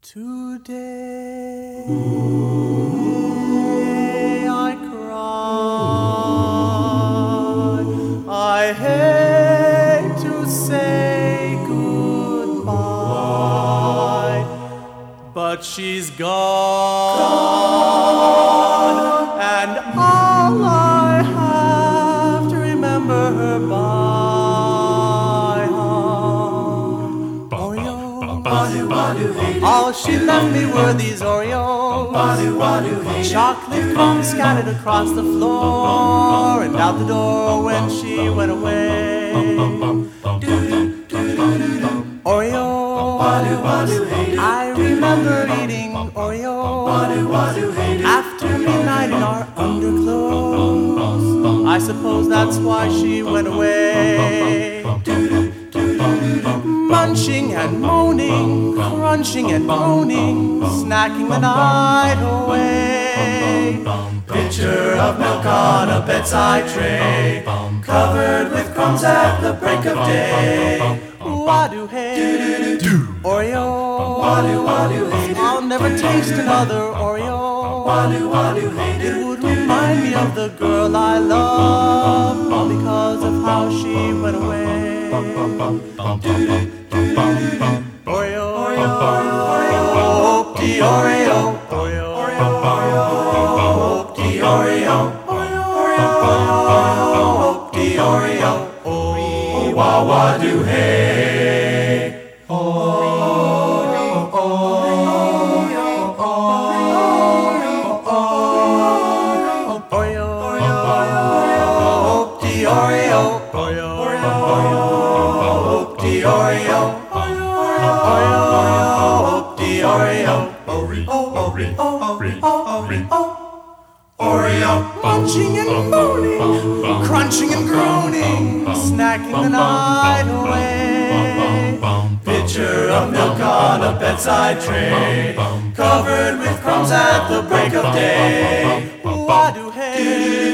Today I cry. I hate to say goodbye, but she's gone, and all I have to remember her by all she left me were these Oreos, chocolate crumbs scattered across the floor, and out the door when she went away. Oreos, I remember eating Oreos after midnight in our underclothes. I suppose that's why she went away. Munching and moaning, crunching and moaning, snacking the night away. Pitcher of milk on a bedside tray, covered with crumbs at the break of day. Wadu hey, Oreo. I'll never taste another Oreo. It would remind me of the girl I love, all because of how she went away. Oreo, Oreo, Oreo, the Oreo, Oreo, Oreo, the Oreo, Oreo, the Oreo, oh, wawa do hey, Oreo, Oreo, Oreo, Oreo, the Oreo, Oreo, the Oreo. Oreo, munching and moaning, crunching and groaning, snacking the night away. Pitcher of milk on a bedside tray, covered with crumbs at the break of day. Wadu hey.